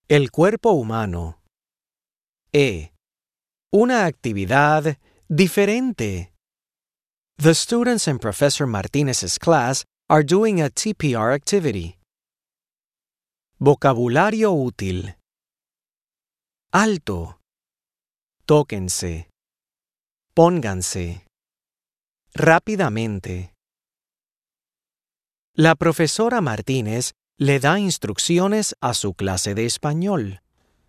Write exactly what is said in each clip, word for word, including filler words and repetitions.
El cuerpo humano. E. Una actividad diferente. The students in Professor Martinez's class are doing a T P R activity. Vocabulario útil. Alto. Tóquense. Pónganse. Rápidamente. La profesora Martínez le da instrucciones a su clase de español.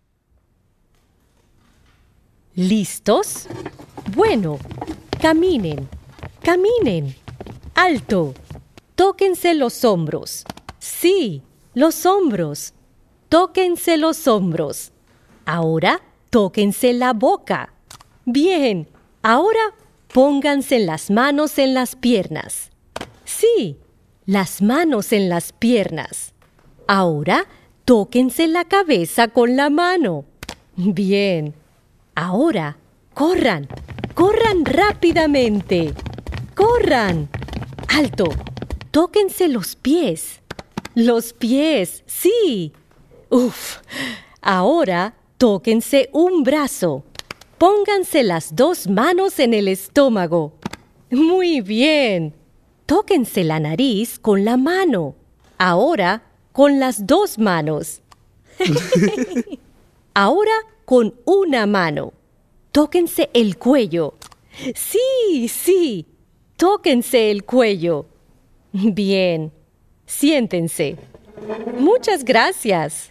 ¿Listos? Bueno, caminen, caminen. Alto. Tóquense los hombros. Sí, los hombros. Tóquense los hombros. Ahora, tóquense la boca. Bien, ahora pónganse las manos en las piernas. Sí, las manos en las piernas. Ahora, tóquense la cabeza con la mano. Bien. Ahora, corran, corran rápidamente. ¡Corran! ¡Alto! Tóquense los pies. Los pies, sí. Uf. Ahora, tóquense un brazo. Pónganse las dos manos en el estómago. Muy bien. Tóquense la nariz con la mano. Ahora, con las dos manos. Ahora, con una mano. Tóquense el cuello. Sí, sí. Tóquense el cuello. Bien. Siéntense. Muchas gracias.